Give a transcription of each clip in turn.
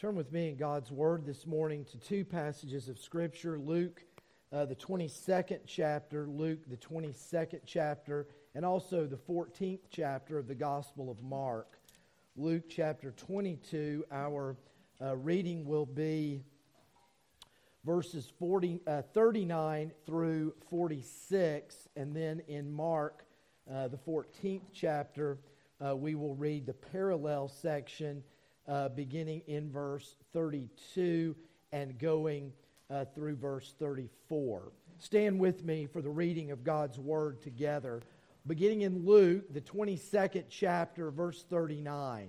Turn with me in God's Word this morning to two passages of Scripture. Luke, the 22nd chapter, and also the 14th chapter of the Gospel of Mark. Luke chapter 22, our reading will be verses 39 through 46, and then in Mark, the 14th chapter, we will read the parallel section beginning in verse 32 and going through verse 34. Stand with me for the reading of God's Word together. Beginning in Luke, the 22nd chapter, verse 39.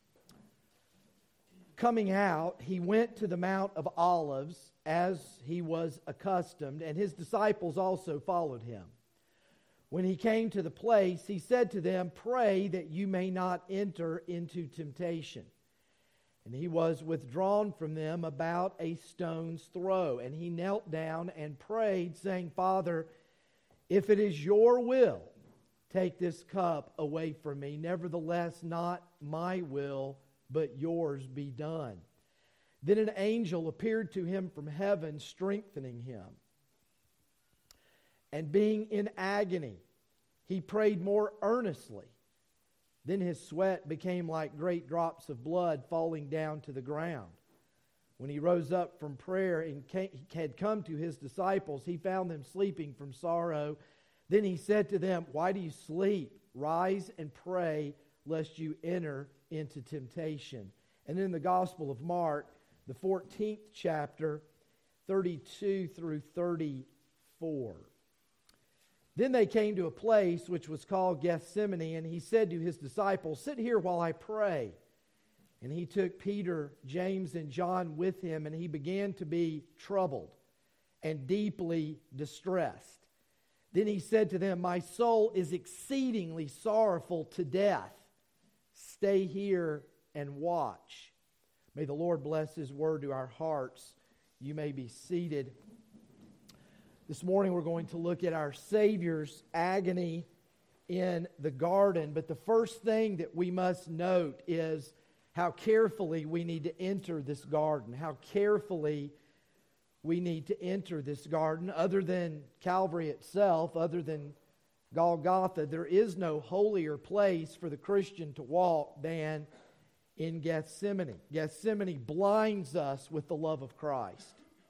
Coming out, he went to the Mount of Olives as he was accustomed, and his disciples also followed him. When he came to the place, he said to them, "Pray that you may not enter into temptation." And he was withdrawn from them about a stone's throw. And he knelt down and prayed, saying, "Father, if it is your will, take this cup away from me. Nevertheless, not my will, but yours be done." Then an angel appeared to him from heaven, strengthening him. And being in agony, he prayed more earnestly. Then his sweat became like great drops of blood falling down to the ground. When he rose up from prayer and had come to his disciples, he found them sleeping from sorrow. Then he said to them, "Why do you sleep? Rise and pray, lest you enter into temptation." And in the Gospel of Mark, the 14th chapter, 32 through 34. Then they came to a place which was called Gethsemane, and he said to his disciples, "Sit here while I pray." And he took Peter, James, and John with him, and he began to be troubled and deeply distressed. Then he said to them, "My soul is exceedingly sorrowful to death. Stay here and watch." May the Lord bless His word to our hearts. You may be seated. This morning we're going to look at our Savior's agony in the garden. But the first thing that we must note is how carefully we need to enter this garden. How carefully we need to enter this garden. Other than Calvary itself, other than Golgotha, there is no holier place for the Christian to walk than in Gethsemane. Gethsemane blinds us with the love of Christ.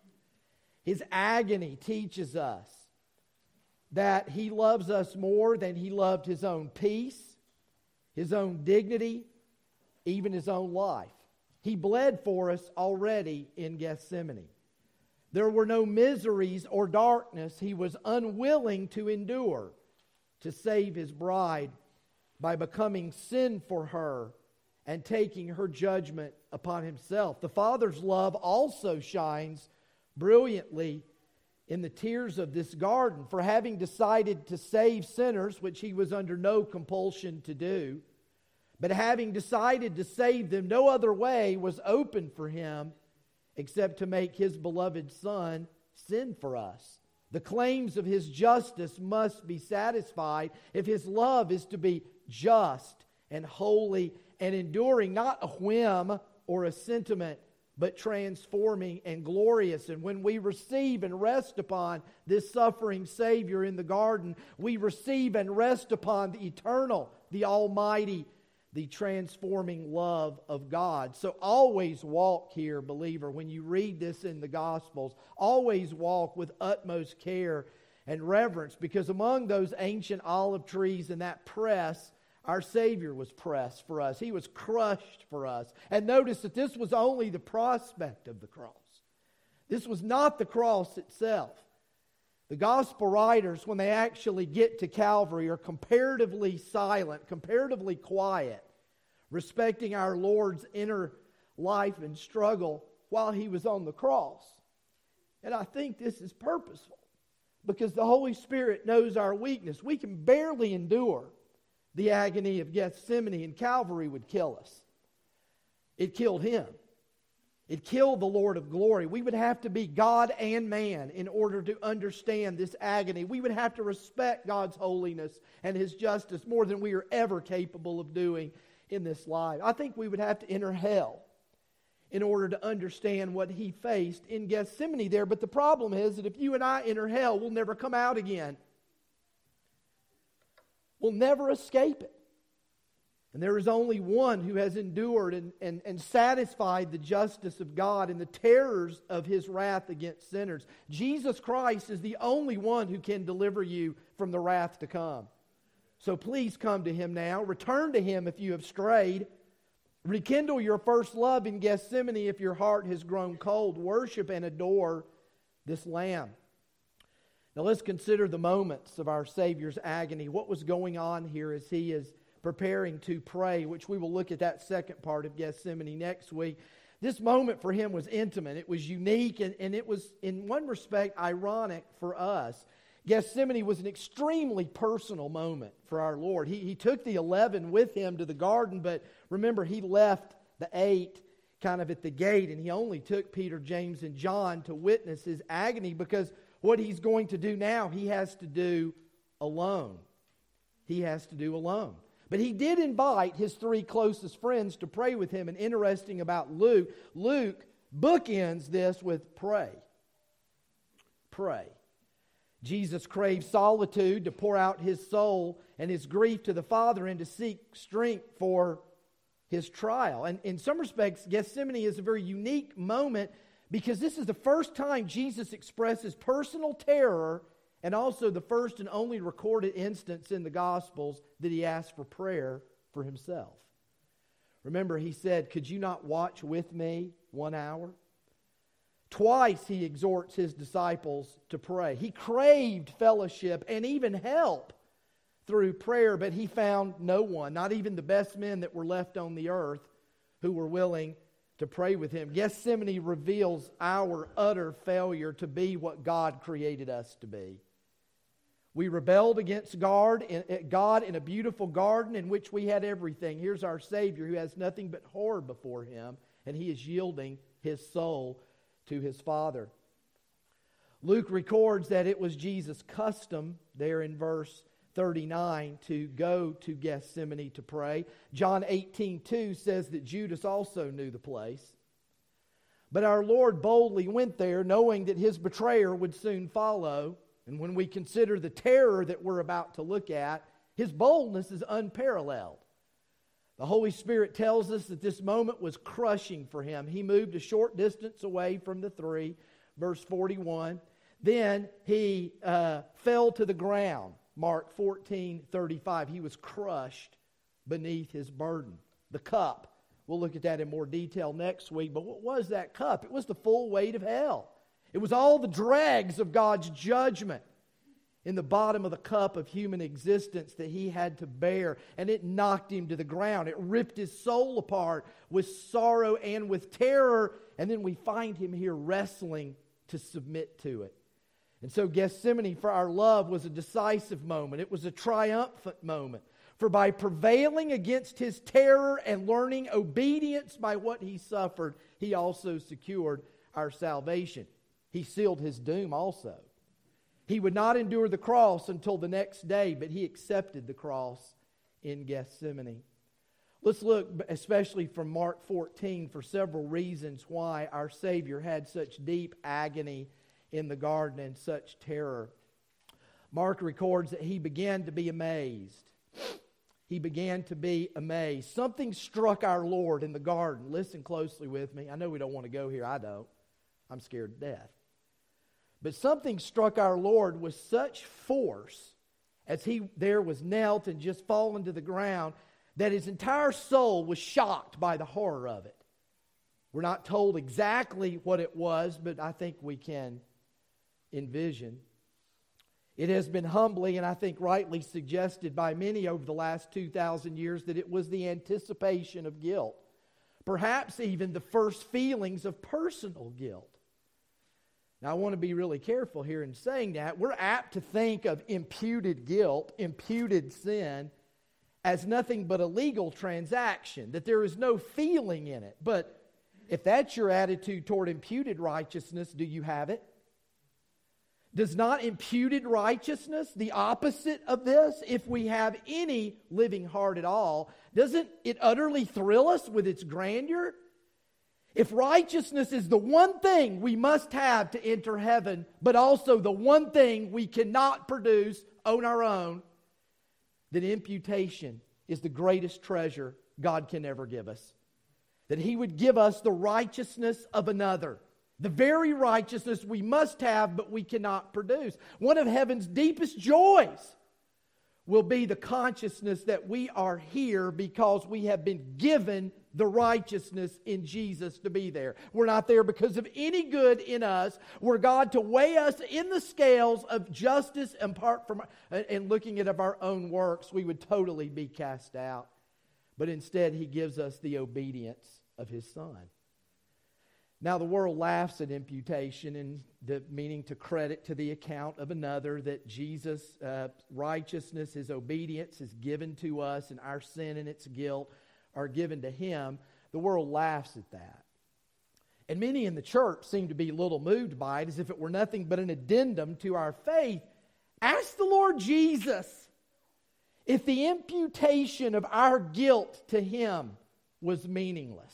His agony teaches us that He loves us more than He loved His own peace, His own dignity, even His own life. He bled for us already in Gethsemane. There were no miseries or darkness He was unwilling to endure to save His bride by becoming sin for her and taking her judgment upon Himself. The Father's love also shines brilliantly in the tears of this garden, for having decided to save sinners, which He was under no compulsion to do, but having decided to save them, no other way was open for Him except to make His beloved Son sin for us. The claims of His justice must be satisfied if His love is to be just and holy and enduring, not a whim or a sentiment, but transforming and glorious. And when we receive and rest upon this suffering Savior in the garden, we receive and rest upon the eternal, the almighty, the transforming love of God. So always walk here, believer, when you read this in the Gospels, always walk with utmost care and reverence, because among those ancient olive trees and that press, our Savior was pressed for us. He was crushed for us. And notice that this was only the prospect of the cross. This was not the cross itself. The gospel writers, when they actually get to Calvary, are comparatively silent, comparatively quiet, respecting our Lord's inner life and struggle while He was on the cross. And I think this is purposeful, because the Holy Spirit knows our weakness. We can barely endure the agony of Gethsemane, and Calvary would kill us. It killed Him. It killed the Lord of glory. We would have to be God and man in order to understand this agony. We would have to respect God's holiness and His justice more than we are ever capable of doing in this life. I think we would have to enter hell in order to understand what he faced in Gethsemane there. But the problem is that if you and I enter hell, we'll never come out again. We'll never escape it. And there is only one who has endured and satisfied the justice of God and the terrors of His wrath against sinners. Jesus Christ is the only one who can deliver you from the wrath to come. So please come to Him now. Return to Him if you have strayed. Rekindle your first love in Gethsemane if your heart has grown cold. Worship and adore this Lamb. Now let's consider the moments of our Savior's agony. What was going on here as He is preparing to pray, which we will look at that second part of Gethsemane next week. This moment for Him was intimate. It was unique, and it was, in one respect, ironic for us. Gethsemane was an extremely personal moment for our Lord. He took the 11 with Him to the garden, but remember, He left the 8 kind of at the gate, and He only took Peter, James, and John to witness His agony, because what He's going to do now, He has to do alone. He has to do alone. But He did invite His 3 closest friends to pray with Him. And interesting about Luke bookends this with pray. Pray. Jesus craved solitude to pour out His soul and His grief to the Father and to seek strength for His trial. And in some respects, Gethsemane is a very unique moment because this is the first time Jesus expresses personal terror, and also the first and only recorded instance in the Gospels that He asked for prayer for Himself. Remember, He said, "Could you not watch with me 1 hour?" Twice He exhorts His disciples to pray. He craved fellowship and even help through prayer, but He found no one, not even the best men that were left on the earth, who were willing to pray with Him. Gethsemane reveals our utter failure to be what God created us to be. We rebelled against God in a beautiful garden in which we had everything. Here's our Savior who has nothing but horror before Him, and He is yielding His soul to His Father. Luke records that it was Jesus' custom there in verse 39 to go to Gethsemane to pray. John 18:2 says that Judas also knew the place. But our Lord boldly went there, knowing that His betrayer would soon follow. And when we consider the terror that we're about to look at, His boldness is unparalleled. The Holy Spirit tells us that this moment was crushing for Him. He moved a short distance away from the 3, verse 41. Then He fell to the ground, Mark 14:35. He was crushed beneath His burden. The cup, we'll look at that in more detail next week, but what was that cup? It was the full weight of hell. It was all the dregs of God's judgment in the bottom of the cup of human existence that He had to bear. And it knocked Him to the ground. It ripped His soul apart with sorrow and with terror. And then we find Him here wrestling to submit to it. And so Gethsemane for our love was a decisive moment. It was a triumphant moment. For by prevailing against His terror and learning obedience by what He suffered, He also secured our salvation. He sealed His doom also. He would not endure the cross until the next day, but He accepted the cross in Gethsemane. Let's look especially from Mark 14 for several reasons why our Savior had such deep agony in the garden and such terror. Mark records that He began to be amazed. He began to be amazed. Something struck our Lord in the garden. Listen closely with me. I know we don't want to go here. I don't. I'm scared to death. But something struck our Lord with such force as He there was knelt and just fallen to the ground that His entire soul was shocked by the horror of it. We're not told exactly what it was, but I think we can envision. It has been humbly and I think rightly suggested by many over the last 2,000 years that it was the anticipation of guilt. Perhaps even the first feelings of personal guilt. Now, I want to be really careful here in saying that. We're apt to think of imputed guilt, imputed sin, as nothing but a legal transaction, that there is no feeling in it. But if that's your attitude toward imputed righteousness, do you have it? Does not imputed righteousness, the opposite of this, if we have any living heart at all, doesn't it utterly thrill us with its grandeur? If righteousness is the one thing we must have to enter heaven, but also the one thing we cannot produce on our own, then imputation is the greatest treasure God can ever give us. That He would give us the righteousness of another. The very righteousness we must have, but we cannot produce. One of heaven's deepest joys will be the consciousness that we are here because we have been given the righteousness in Jesus to be there. We're not there because of any good in us. We're God to weigh us in the scales of justice, and apart from and looking at our own works, we would totally be cast out. But instead, He gives us the obedience of His Son. Now, the world laughs at imputation, and the meaning to credit to the account of another, that Jesus' righteousness, His obedience is given to us, and our sin and its guilt are given to Him. The world laughs at that. And many in the church seem to be a little moved by it, as if it were nothing but an addendum to our faith. Ask the Lord Jesus if the imputation of our guilt to Him was meaningless.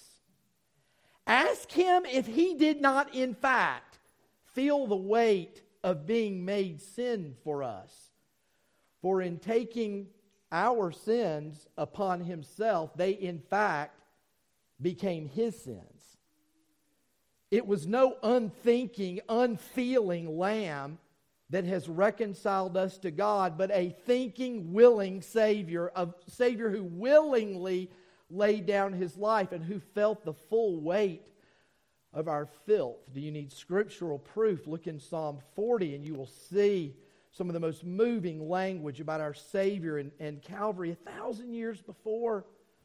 Ask Him if He did not, in fact, feel the weight of being made sin for us. For in taking our sins upon Himself, they in fact became His sins. It was no unthinking, unfeeling lamb that has reconciled us to God, but a thinking, willing Savior, a Savior who willingly laid down His life and who felt the full weight of our filth. Do you need scriptural proof? Look in Psalm 40 and you will see some of the most moving language about our Savior and Calvary 1,000 years before.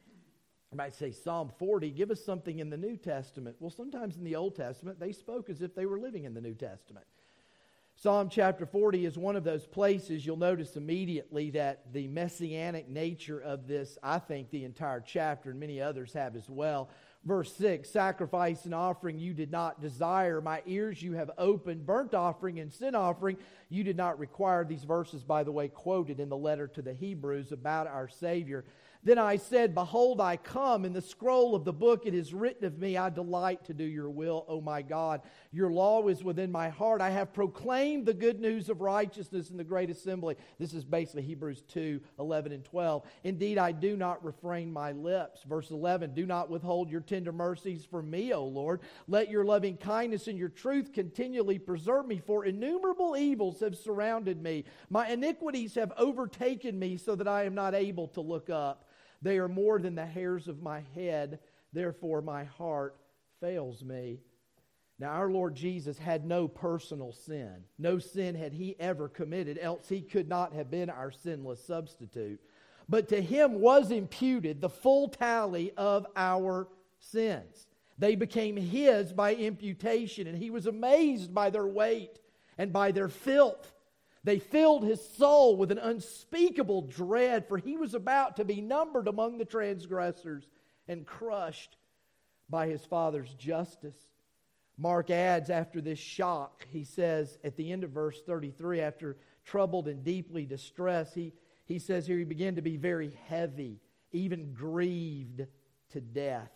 I might say Psalm 40, give us something in the New Testament. Well, sometimes in the Old Testament, they spoke as if they were living in the New Testament. Psalm chapter 40 is one of those places you'll notice immediately that the messianic nature of this, I think the entire chapter, and many others have as well. Verse 6, sacrifice and offering you did not desire. My ears you have opened. Burnt offering and sin offering you did not require. These verses, by the way, quoted in the letter to the Hebrews about our Savior. Then I said, behold, I come. In the scroll of the book it is written of me, I delight to do your will, O my God. Your law is within my heart. I have proclaimed the good news of righteousness in the great assembly. This is basically Hebrews 2, 11 and 12. Indeed, I do not refrain my lips. Verse 11, do not withhold your tender mercies from me, O Lord. Let your loving kindness and your truth continually preserve me, for innumerable evils have surrounded me. My iniquities have overtaken me so that I am not able to look up. They are more than the hairs of my head, therefore my heart fails me. Now our Lord Jesus had no personal sin. No sin had He ever committed, else He could not have been our sinless substitute. But to Him was imputed the full tally of our sins. They became His by imputation, and He was amazed by their weight and by their filth. They filled His soul with an unspeakable dread, for He was about to be numbered among the transgressors and crushed by His Father's justice. Mark adds after this shock, he says at the end of verse 33, after troubled and deeply distressed, he says here he began to be very heavy, even grieved to death.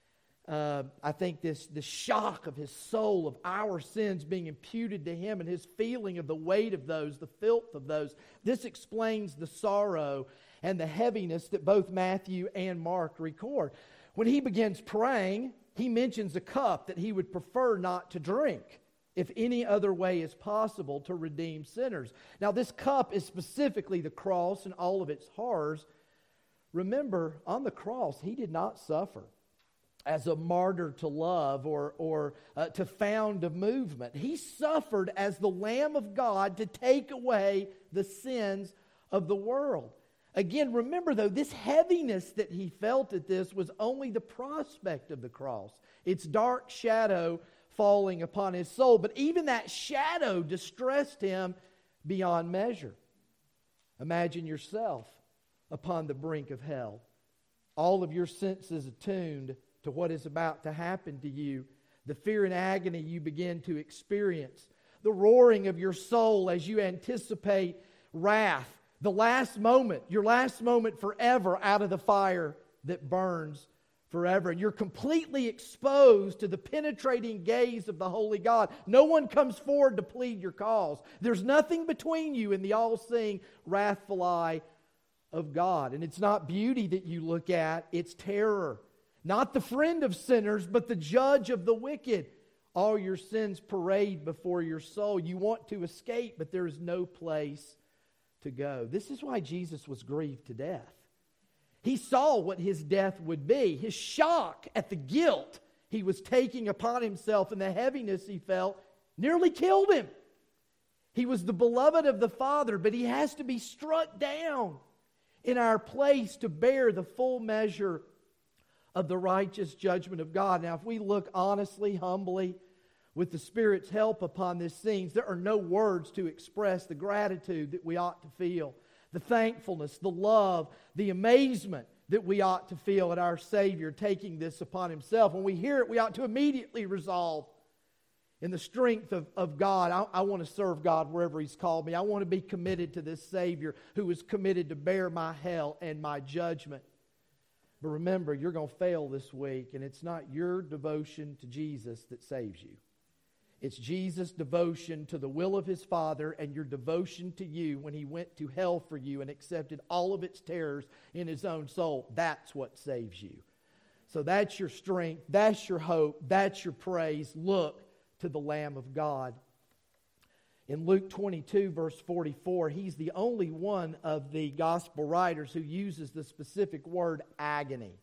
I think the shock of his soul, of our sins being imputed to him, and his feeling of the weight of those, the filth of those, this explains the sorrow and the heaviness that both Matthew and Mark record. When he begins praying, he mentions a cup that he would prefer not to drink, if any other way is possible to redeem sinners. Now, this cup is specifically the cross and all of its horrors. Remember, on the cross, he did not suffer as a martyr to love or to found a movement. He suffered as the Lamb of God to take away the sins of the world. Again, remember though, this heaviness that he felt at this was only the prospect of the cross. Its dark shadow falling upon his soul. But even that shadow distressed him beyond measure. Imagine yourself upon the brink of hell. All of your senses attuned to what is about to happen to you, the fear and agony you begin to experience, the roaring of your soul as you anticipate wrath, the last moment, your last moment forever out of the fire that burns forever. And you're completely exposed to the penetrating gaze of the holy God. No one comes forward to plead your cause. There's nothing between you and the all-seeing, wrathful eye of God. And it's not beauty that you look at, it's terror. Not the friend of sinners, but the judge of the wicked. All your sins parade before your soul. You want to escape, but there is no place to go. This is why Jesus was grieved to death. He saw what his death would be. His shock at the guilt he was taking upon himself and the heaviness he felt nearly killed him. He was the beloved of the Father, but he has to be struck down in our place to bear the full measure of the righteous judgment of God. Now, if we look honestly, humbly, with the Spirit's help upon these things, there are no words to express the gratitude that we ought to feel, the thankfulness, the love, the amazement that we ought to feel at our Savior taking this upon Himself. When we hear it, we ought to immediately resolve in the strength of God. I want to serve God wherever He's called me. I want to be committed to this Savior who is committed to bear my hell and my judgment. But remember, you're going to fail this week, and it's not your devotion to Jesus that saves you. It's Jesus' devotion to the will of His Father and your devotion to you when He went to hell for you and accepted all of its terrors in His own soul. That's what saves you. So that's your strength, that's your hope, that's your praise. Look to the Lamb of God. In Luke 22, verse 44, He's the only one of the gospel writers who uses the specific word agony.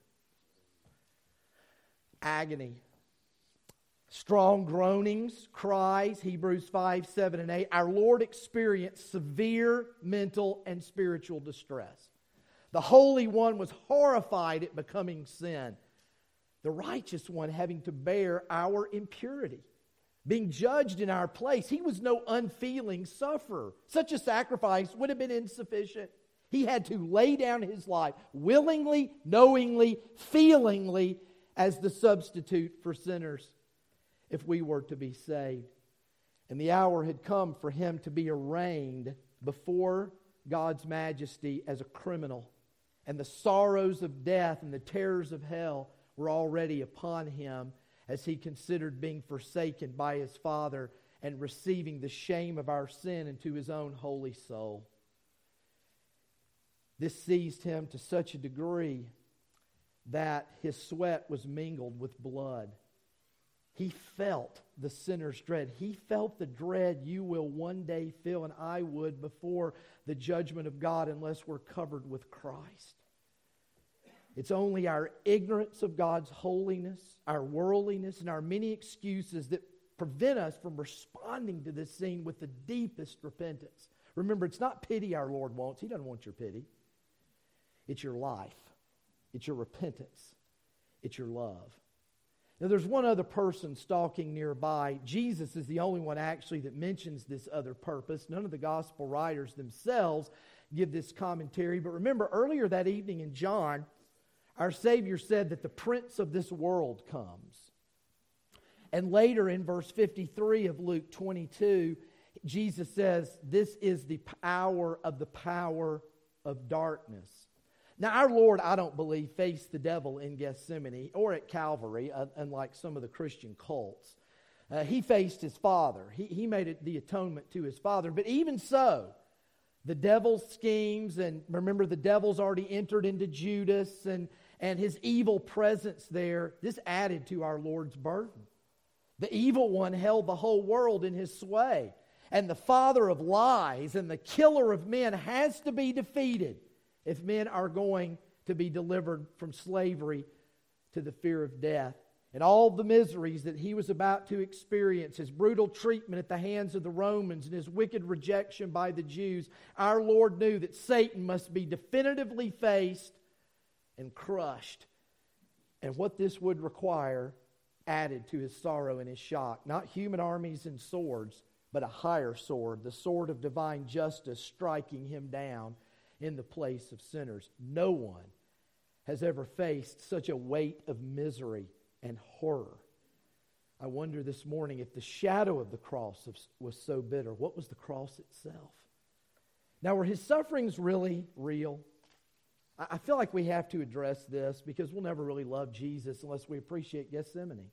Agony. Strong groanings, cries, Hebrews 5, 7, and 8. Our Lord experienced severe mental and spiritual distress. The Holy One was horrified at becoming sin. The Righteous One having to bear our impurity, being judged in our place. He was no unfeeling sufferer. Such a sacrifice would have been insufficient. He had to lay down His life willingly, knowingly, feelingly as the substitute for sinners if we were to be saved. And the hour had come for Him to be arraigned before God's majesty as a criminal. And the sorrows of death and the terrors of hell were already upon Him as He considered being forsaken by His Father and receiving the shame of our sin into His own holy soul. This seized Him to such a degree that His sweat was mingled with blood. He felt the sinner's dread. He felt the dread you will one day feel, and I would, before the judgment of God unless we're covered with Christ. It's only our ignorance of God's holiness, our worldliness, and our many excuses that prevent us from responding to this scene with the deepest repentance. Remember, it's not pity our Lord wants. He doesn't want your pity. It's your life. It's your repentance. It's your love. Now, there's one other person stalking nearby. Jesus is the only one actually that mentions this other purpose. None of the gospel writers themselves give this commentary. But remember, earlier that evening in John, our Savior said that the prince of this world comes. And later in verse 53 of Luke 22, Jesus says, this is the power of darkness. Now, our Lord, I don't believe, faced the devil in Gethsemane or at Calvary, unlike some of the Christian cults. He faced His Father. He made it the atonement to His Father. But even so, the devil's schemes, and remember, the devil's already entered into Judas and his evil presence there, this added to our Lord's burden. The evil one held the whole world in his sway. And the father of lies and the killer of men has to be defeated if men are going to be delivered from slavery to the fear of death. And all the miseries that He was about to experience, His brutal treatment at the hands of the Romans and His wicked rejection by the Jews, our Lord knew that Satan must be definitively faced and crushed. And what this would require added to His sorrow and His shock. Not human armies and swords, but a higher sword, the sword of divine justice striking Him down in the place of sinners. No one has ever faced such a weight of misery and horror. I wonder this morning, if the shadow of the cross was so bitter, what was the cross itself? Now, were His sufferings really real? I feel like we have to address this because we'll never really love Jesus unless we appreciate Gethsemane.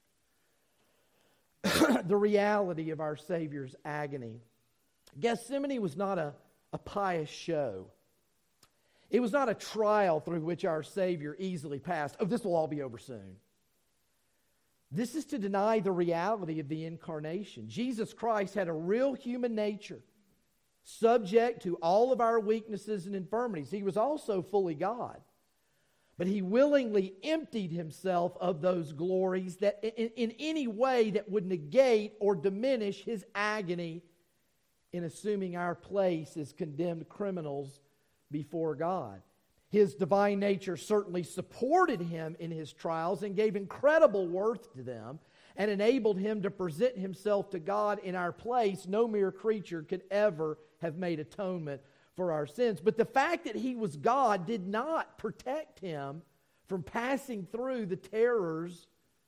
The reality of our Savior's agony. Gethsemane was not a pious show. It was not a trial through which our Savior easily passed. Oh, this will all be over soon. This is to deny the reality of the incarnation. Jesus Christ had a real human nature, subject to all of our weaknesses and infirmities. He was also fully God. But He willingly emptied Himself of those glories that in any way that would negate or diminish His agony in assuming our place as condemned criminals before God. His divine nature certainly supported Him in His trials and gave incredible worth to them and enabled Him to present Himself to God in our place. No mere creature could ever have made atonement for our sins. But the fact that He was God did not protect Him from passing through the terrors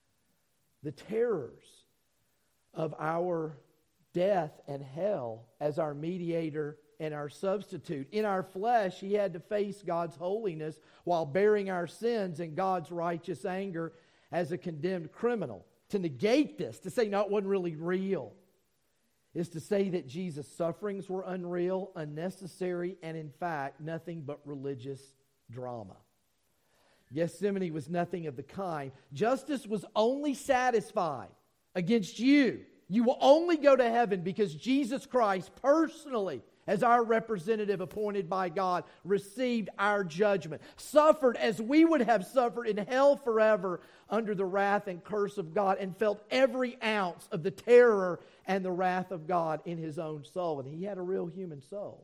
of our death and hell as our mediator and our substitute. In our flesh, He had to face God's holiness while bearing our sins and God's righteous anger as a condemned criminal. To negate this, to say, no, it wasn't really real, is to say that Jesus' sufferings were unreal, unnecessary, and in fact, nothing but religious drama. Gethsemane was nothing of the kind. Justice was only satisfied against you. You will only go to heaven because Jesus Christ personally, as our representative appointed by God, received our judgment, suffered as we would have suffered in hell forever under the wrath and curse of God, and felt every ounce of the terror and the wrath of God in His own soul. And He had a real human soul.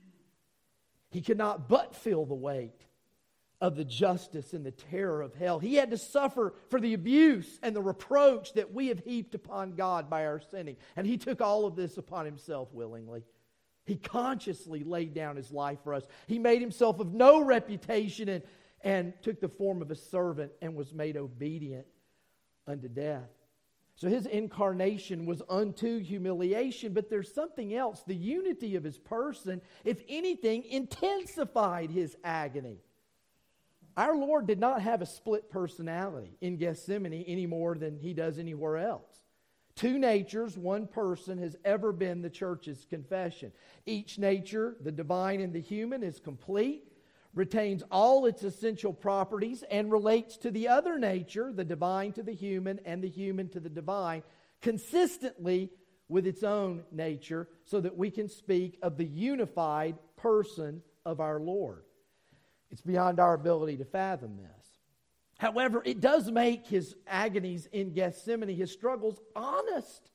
He could not but feel the weight of the justice and the terror of hell. He had to suffer for the abuse and the reproach that we have heaped upon God by our sinning. And He took all of this upon Himself willingly. He consciously laid down His life for us. He made Himself of no reputation and took the form of a servant and was made obedient unto death. So His incarnation was unto humiliation, but there's something else. The unity of His person, if anything, intensified His agony. Our Lord did not have a split personality in Gethsemane any more than He does anywhere else. Two natures, one person, has ever been the church's confession. Each nature, the divine and the human, is complete, retains all its essential properties, and relates to the other nature, the divine to the human and the human to the divine, consistently with its own nature, so that we can speak of the unified person of our Lord. It's beyond our ability to fathom this. However, it does make His agonies in Gethsemane, His struggles, honest.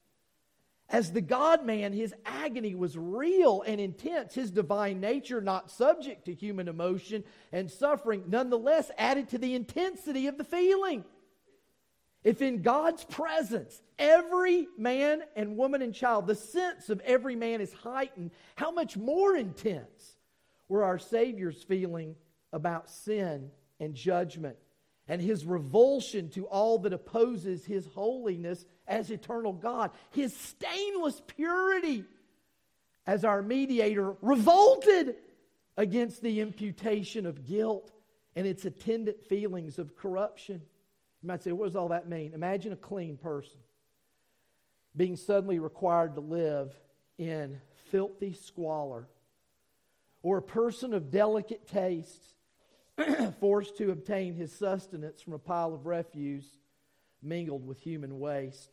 As the God-man, His agony was real and intense. His divine nature, not subject to human emotion and suffering, nonetheless added to the intensity of the feeling. If in God's presence, every man and woman and child, the sense of every man is heightened, how much more intense were our Savior's feeling about sin and judgment and His revulsion to all that opposes His holiness as eternal God. His stainless purity as our mediator revolted against the imputation of guilt and its attendant feelings of corruption. You might say, what does all that mean? Imagine a clean person being suddenly required to live in filthy squalor, or a person of delicate tastes forced to obtain his sustenance from a pile of refuse mingled with human waste.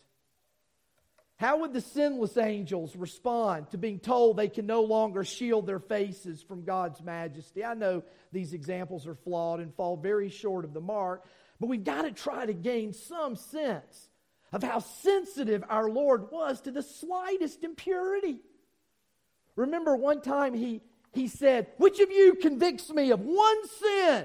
How would the sinless angels respond to being told they can no longer shield their faces from God's majesty? I know these examples are flawed and fall very short of the mark, but we've got to try to gain some sense of how sensitive our Lord was to the slightest impurity. Remember one time He said, which of you convicts me of one sin?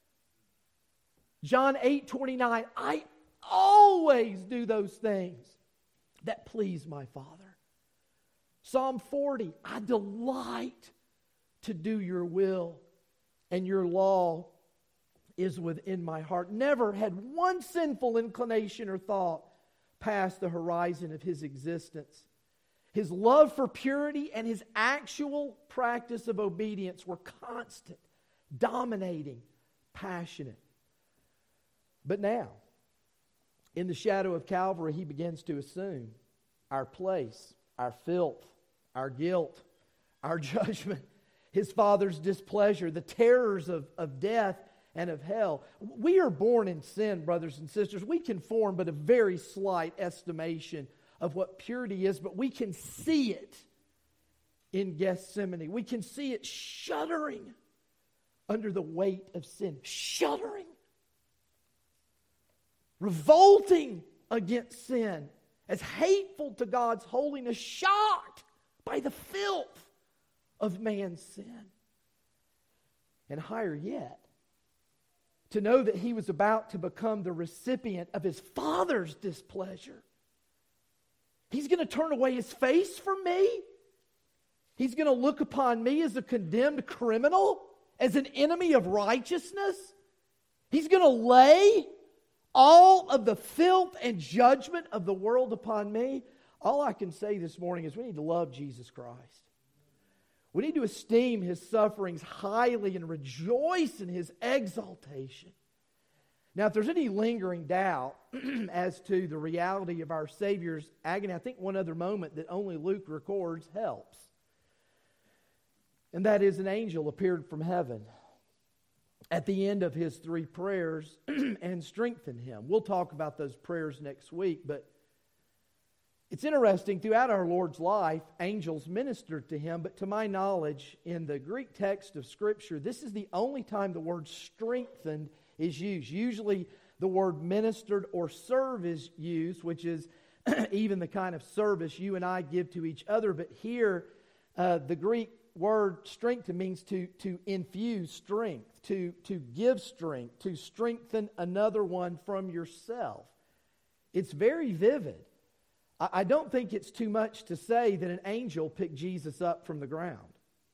John 8:29, I always do those things that please my Father. Psalm 40, I delight to do your will, and your law is within my heart. Never had one sinful inclination or thought pass the horizon of His existence. His love for purity and His actual practice of obedience were constant, dominating, passionate. But now, in the shadow of Calvary, he begins to assume our place, our filth, our guilt, our judgment, his Father's displeasure, the terrors of death and of hell. We are born in sin, brothers and sisters. We can form but a very slight estimation of what purity is, but we can see it in Gethsemane. We can see it shuddering under the weight of sin. Shuddering. Revolting against sin. As hateful to God's holiness. Shocked by the filth of man's sin. And higher yet, to know that he was about to become the recipient of his Father's displeasure. He's going to turn away his face from me. He's going to look upon me as a condemned criminal, as an enemy of righteousness. He's going to lay all of the filth and judgment of the world upon me. All I can say this morning is we need to love Jesus Christ. We need to esteem his sufferings highly and rejoice in his exaltation. Now, if there's any lingering doubt as to the reality of our Savior's agony, I think one other moment that only Luke records helps. And that is, an angel appeared from heaven at the end of his 3 prayers and strengthened him. We'll talk about those prayers next week, but it's interesting, throughout our Lord's life, angels ministered to him, but to my knowledge, in the Greek text of Scripture, this is the only time the word strengthened is used. Usually the word ministered or serve is used, which is even the kind of service you and I give to each other, but here the Greek word strengthen means to infuse strength, to give strength, to strengthen another one from yourself. It's very vivid. I don't think it's too much to say that an angel picked Jesus up from the ground.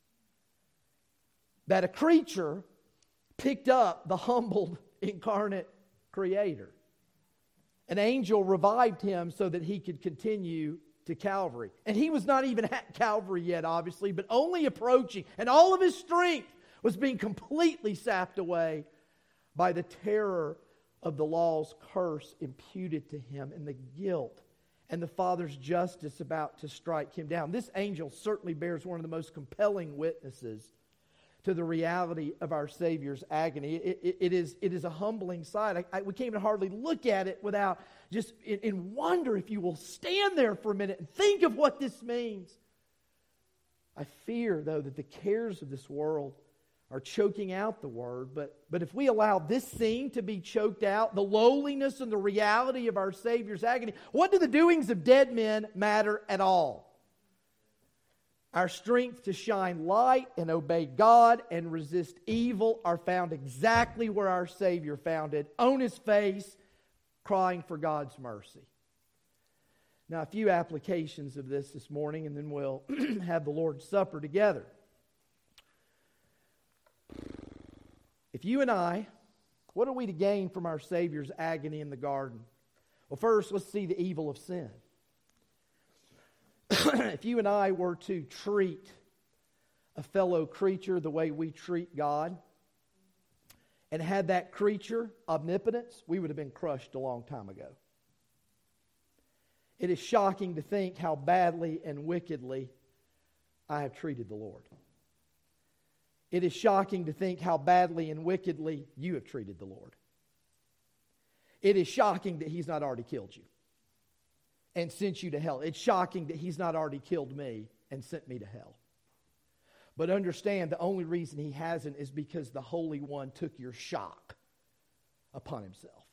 That a creature picked up the humbled, incarnate Creator. An angel revived him so that he could continue to Calvary. And he was not even at Calvary yet, obviously, but only approaching. And all of his strength was being completely sapped away by the terror of the law's curse imputed to him and the guilt and the Father's justice about to strike him down. This angel certainly bears one of the most compelling witnesses to the reality of our Savior's agony. It is a humbling sight. We can't even hardly look at it without just in wonder, if you will stand there for a minute and think of what this means. I fear, though, that the cares of this world are choking out the Word, but if we allow this scene to be choked out, the lowliness and the reality of our Savior's agony, what do the doings of dead men matter at all? Our strength to shine light and obey God and resist evil are found exactly where our Savior found it, on His face, crying for God's mercy. Now, a few applications of this morning, and then we'll have the Lord's Supper together. If you and I, what are we to gain from our Savior's agony in the garden? Well, first, let's see the evil of sin. If you and I were to treat a fellow creature the way we treat God, and had that creature omnipotence, we would have been crushed a long time ago. It is shocking to think how badly and wickedly I have treated the Lord. It is shocking to think how badly and wickedly you have treated the Lord. It is shocking that He's not already killed you and sent you to hell. It's shocking that He's not already killed me and sent me to hell. But understand, the only reason He hasn't is because the Holy One took your shock upon Himself.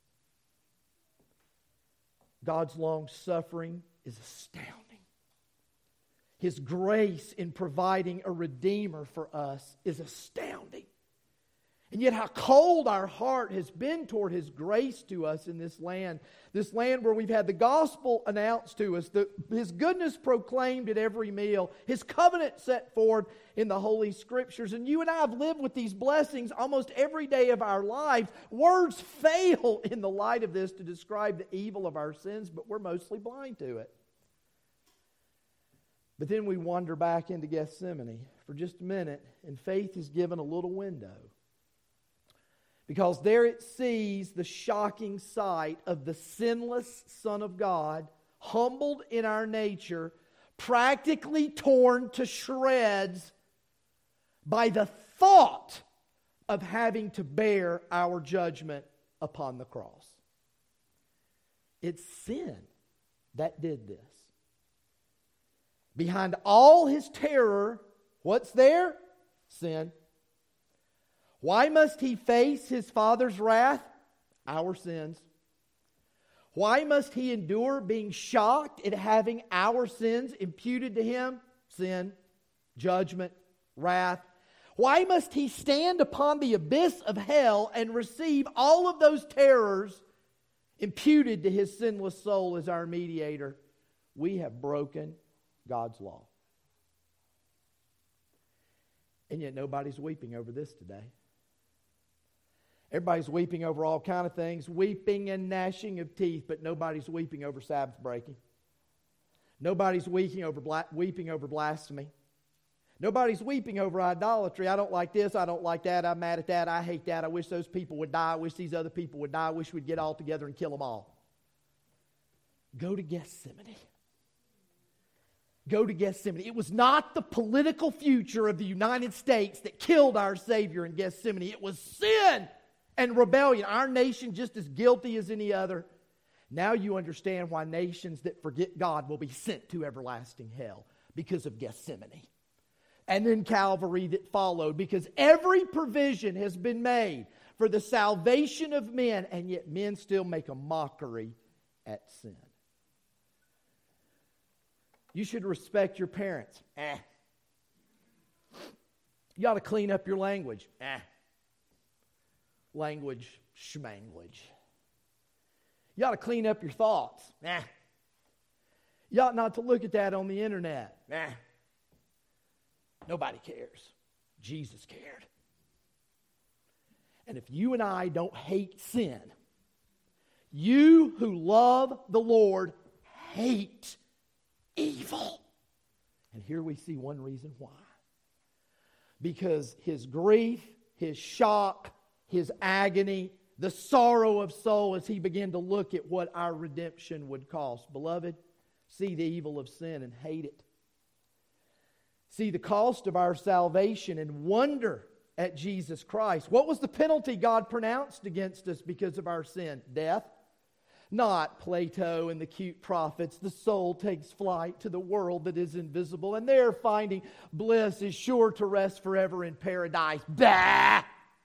God's long suffering is astounding. His grace in providing a Redeemer for us is astounding. And yet how cold our heart has been toward His grace to us in this land where we've had the gospel announced to us, His goodness proclaimed at every meal, His covenant set forth in the Holy Scriptures. And you and I have lived with these blessings almost every day of our lives. Words fail in the light of this to describe the evil of our sins, but we're mostly blind to it. But then we wander back into Gethsemane for just a minute, and faith is given a little window. Because there it sees the shocking sight of the sinless Son of God, humbled in our nature, practically torn to shreds by the thought of having to bear our judgment upon the cross. It's sin that did this. Behind all his terror, what's there? Sin. Why must he face his Father's wrath? Our sins. Why must he endure being shocked at having our sins imputed to him? Sin, judgment, wrath. Why must he stand upon the abyss of hell and receive all of those terrors imputed to his sinless soul as our mediator? We have broken God's law. And yet nobody's weeping over this today. Everybody's weeping over all kind of things, weeping and gnashing of teeth, but nobody's weeping over Sabbath breaking. Nobody's weeping over blasphemy. Nobody's weeping over idolatry. I don't like this, I don't like that, I'm mad at that, I hate that, I wish those people would die, I wish these other people would die, I wish we'd get all together and kill them all. Go to Gethsemane. Go to Gethsemane. It was not the political future of the United States that killed our Savior in Gethsemane. It was sin and rebellion. Our nation just as guilty as any other. Now you understand why nations that forget God will be sent to everlasting hell because of Gethsemane. And then Calvary that followed, because every provision has been made for the salvation of men, and yet men still make a mockery at sin. You should respect your parents. You ought to clean up your language. Language, schmanguage. You ought to clean up your thoughts. You ought not to look at that on the internet. Nobody cares. Jesus cared. And if you and I don't hate sin, you who love the Lord hate evil. And here we see one reason why. Because his grief, his shock, his agony, the sorrow of soul as he began to look at what our redemption would cost. Beloved, see the evil of sin and hate it. See the cost of our salvation and wonder at Jesus Christ. What was the penalty God pronounced against us because of our sin? Death. Not Plato and the cute prophets. The soul takes flight to the world that is invisible, and there finding bliss is sure to rest forever in paradise. Bah!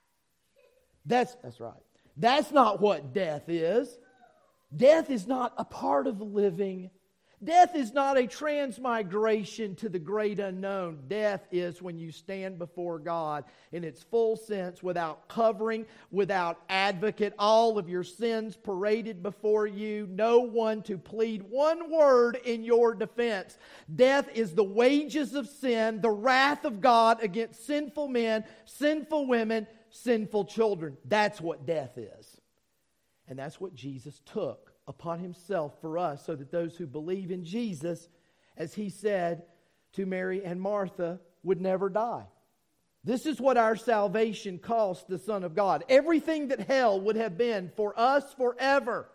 That's right. That's not what death is. Death is not a part of living. Death is not a transmigration to the great unknown. Death is when you stand before God in its full sense, without covering, without advocate, all of your sins paraded before you, no one to plead one word in your defense. Death is the wages of sin, the wrath of God against sinful men, sinful women, sinful children. That's what death is. And that's what Jesus took upon himself for us, so that those who believe in Jesus, as he said to Mary and Martha, would never die. This is what our salvation cost the Son of God. Everything that hell would have been for us forever.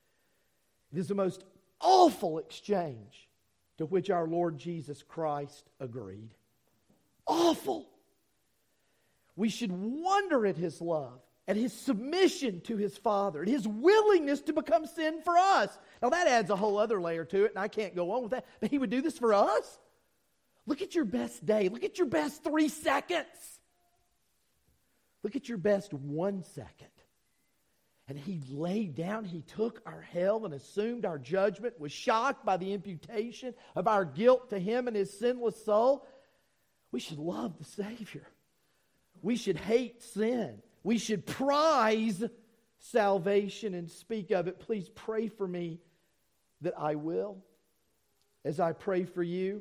It is the most awful exchange to which our Lord Jesus Christ agreed. Awful. We should wonder at his love, at his submission to his Father, at his willingness to become sin for us. Now that adds a whole other layer to it, and I can't go on with that. But he would do this for us? Look at your best day. Look at your best 3 seconds. Look at your best 1 second. And he laid down, he took our hell and assumed our judgment, was shocked by the imputation of our guilt to him and his sinless soul. We should love the Savior. We should hate sin. We should prize salvation and speak of it. Please pray for me that I will, as I pray for you.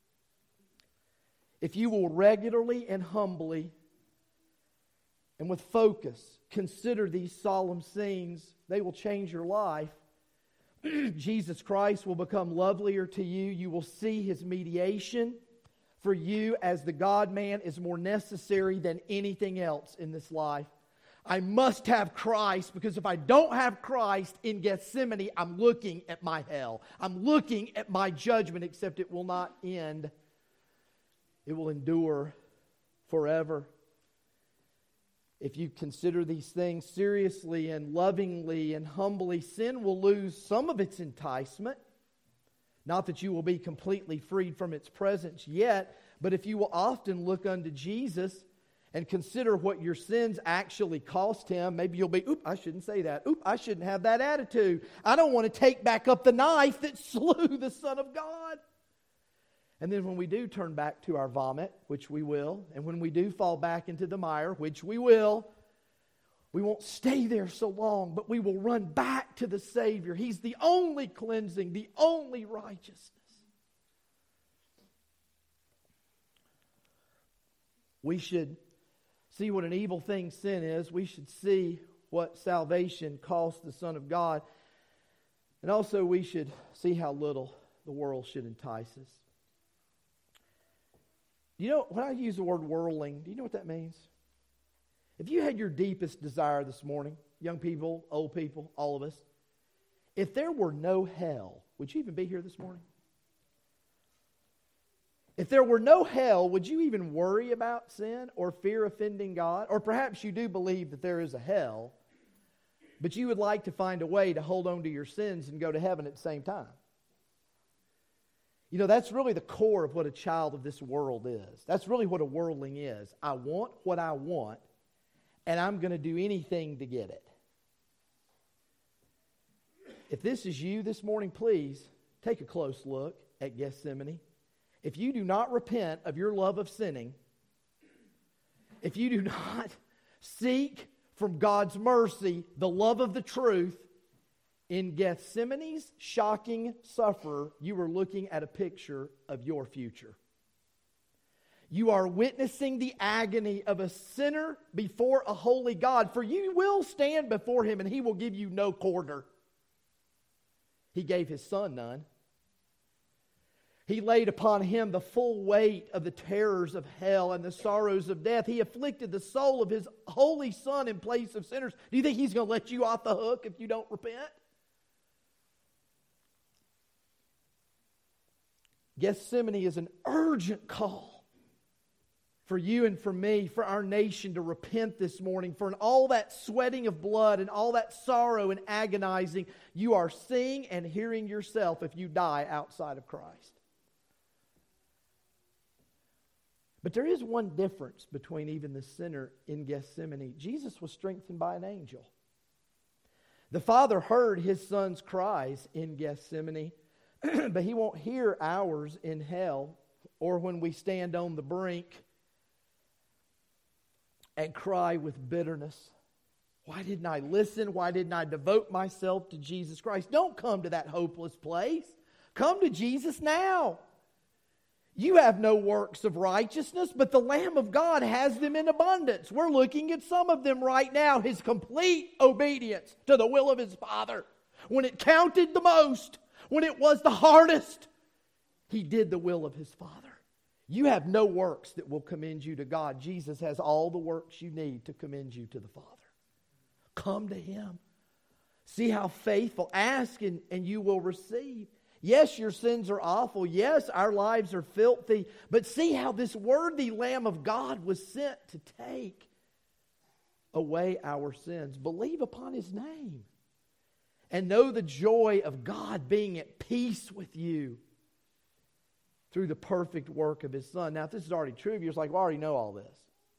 If you will regularly and humbly and with focus consider these solemn scenes, they will change your life. Jesus Christ will become lovelier to you. You will see his mediation for you as the God-man is more necessary than anything else in this life. I must have Christ, because if I don't have Christ in Gethsemane, I'm looking at my hell. I'm looking at my judgment, except it will not end. It will endure forever. If you consider these things seriously and lovingly and humbly, sin will lose some of its enticement. Not that you will be completely freed from its presence yet, but if you will often look unto Jesus and consider what your sins actually cost Him, maybe you'll be, I shouldn't say that. I shouldn't have that attitude. I don't want to take back up the knife that slew the Son of God. And then when we do turn back to our vomit, which we will, and when we do fall back into the mire, which we will, we won't stay there so long, but we will run back to the Savior. He's the only cleansing, the only righteousness. We should see what an evil thing sin is. We should see what salvation cost the Son of God. And also we should see how little the world should entice us. You know, when I use the word whirling, do you know what that means? If you had your deepest desire this morning, young people, old people, all of us, if there were no hell, would you even be here this morning? If there were no hell, would you even worry about sin or fear offending God? Or perhaps you do believe that there is a hell, but you would like to find a way to hold on to your sins and go to heaven at the same time. You know, that's really the core of what a child of this world is. That's really what a worldling is. I want what I want, and I'm going to do anything to get it. If this is you this morning, please take a close look at Gethsemane. If you do not repent of your love of sinning, if you do not seek from God's mercy the love of the truth, in Gethsemane's shocking sufferer, you are looking at a picture of your future. You are witnessing the agony of a sinner before a holy God, for you will stand before Him and He will give you no quarter. He gave His Son none. He laid upon Him the full weight of the terrors of hell and the sorrows of death. He afflicted the soul of His holy Son in place of sinners. Do you think He's going to let you off the hook if you don't repent? Gethsemane is an urgent call for you and for me, for our nation to repent this morning. For in all that sweating of blood and all that sorrow and agonizing, you are seeing and hearing yourself if you die outside of Christ. But there is one difference between even the sinner in Gethsemane. Jesus was strengthened by an angel. The Father heard His Son's cries in Gethsemane, but He won't hear ours in hell or when we stand on the brink and cry with bitterness. Why didn't I listen? Why didn't I devote myself to Jesus Christ? Don't come to that hopeless place. Come to Jesus now. You have no works of righteousness, but the Lamb of God has them in abundance. We're looking at some of them right now. His complete obedience to the will of His Father. When it counted the most, when it was the hardest, He did the will of His Father. You have no works that will commend you to God. Jesus has all the works you need to commend you to the Father. Come to Him. See how faithful. Ask and you will receive. Yes, your sins are awful. Yes, our lives are filthy. But see how this worthy Lamb of God was sent to take away our sins. Believe upon His name. And know the joy of God being at peace with you through the perfect work of His Son. Now, if this is already true of you, it's like, well, I already know all this.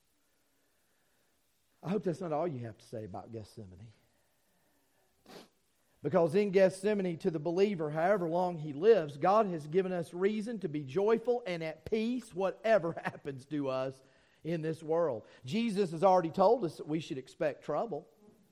I hope that's not all you have to say about Gethsemane. Because in Gethsemane, to the believer, however long he lives, God has given us reason to be joyful and at peace whatever happens to us in this world. Jesus has already told us that we should expect trouble.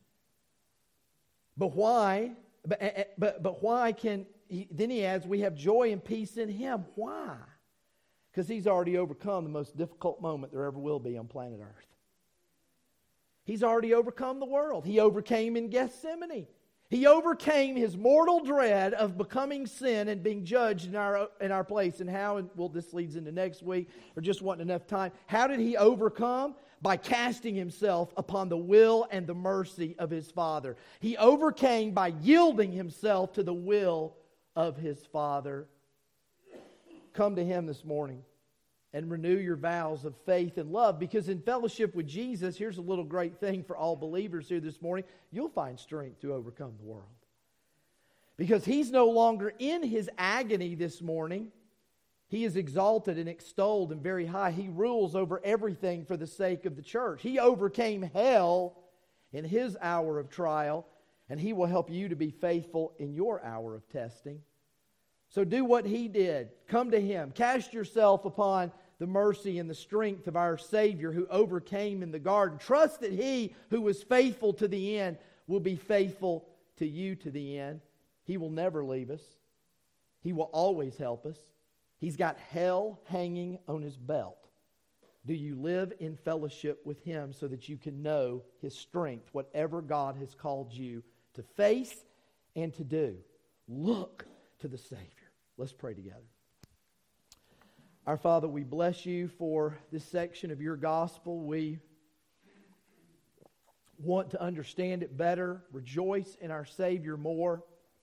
But why? But why can he, then he adds, we have joy and peace in Him. Why? Because He's already overcome the most difficult moment there ever will be on planet Earth. He's already overcome the world. He overcame in Gethsemane. He overcame his mortal dread of becoming sin and being judged in our place. And how, and well, this leads into next week, or just wanting enough time. How did he overcome? By casting himself upon the will and the mercy of his Father. He overcame by yielding himself to the will of his Father. Come to him this morning and renew your vows of faith and love, because in fellowship with Jesus, here's a little great thing for all believers here this morning, you'll find strength to overcome the world. Because he's no longer in his agony this morning. He is exalted and extolled and very high. He rules over everything for the sake of the church. He overcame hell in his hour of trial, and he will help you to be faithful in your hour of testing. So do what he did. Come to him. Cast yourself upon the mercy and the strength of our Savior who overcame in the garden. Trust that he who was faithful to the end will be faithful to you to the end. He will never leave us. He will always help us. He's got hell hanging on his belt. Do you live in fellowship with him so that you can know his strength, whatever God has called you to face and to do? Look to the Savior. Let's pray together. Our Father, we bless you for this section of your gospel. We want to understand it better, rejoice in our Savior more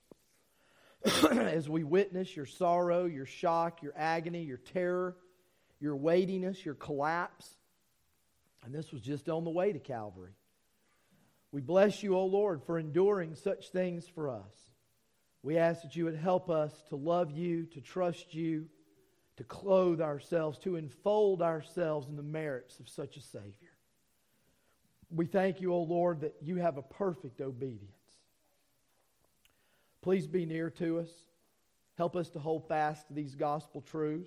as we witness your sorrow, your shock, your agony, your terror, your weightiness, your collapse. And this was just on the way to Calvary. We bless you, O Lord, for enduring such things for us. We ask that you would help us to love you, to trust you, to clothe ourselves, to enfold ourselves in the merits of such a Savior. We thank you, O Lord, that you have a perfect obedience. Please be near to us. Help us to hold fast to these gospel truths.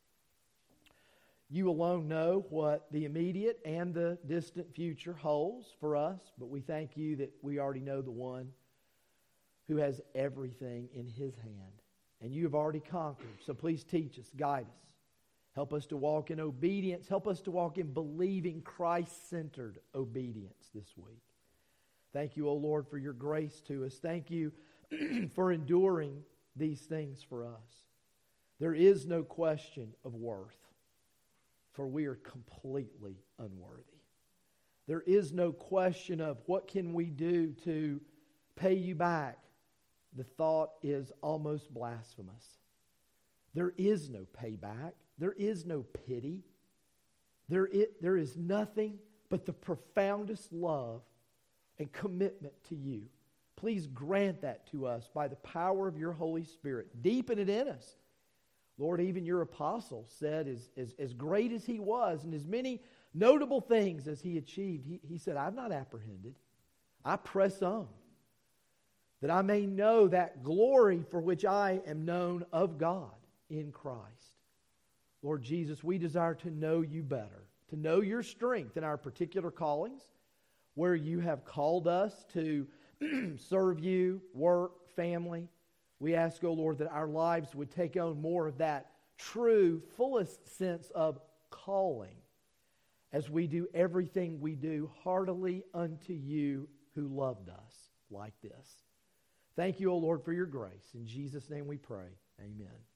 You alone know what the immediate and the distant future holds for us, but we thank you that we already know the one who has everything in his hand. And you have already conquered. So please teach us, guide us. Help us to walk in obedience. Help us to walk in believing, Christ-centered obedience this week. Thank you, O Lord, for your grace to us. Thank you for enduring these things for us. There is no question of worth, for we are completely unworthy. There is no question of what can we do to pay you back. The thought is almost blasphemous. There is no payback. There is no pity. There is nothing but the profoundest love and commitment to you. Please grant that to us by the power of your Holy Spirit. Deepen it in us. Lord, even your apostle said, as great as he was and as many notable things as he achieved, he said, I've not apprehended. I press on, that I may know that glory for which I am known of God in Christ. Lord Jesus, we desire to know you better, to know your strength in our particular callings, where you have called us to serve you, work, family. We ask, O Lord, that our lives would take on more of that true, fullest sense of calling as we do everything we do heartily unto you who loved us like this. Thank you, O Lord, for your grace. In Jesus' name we pray. Amen.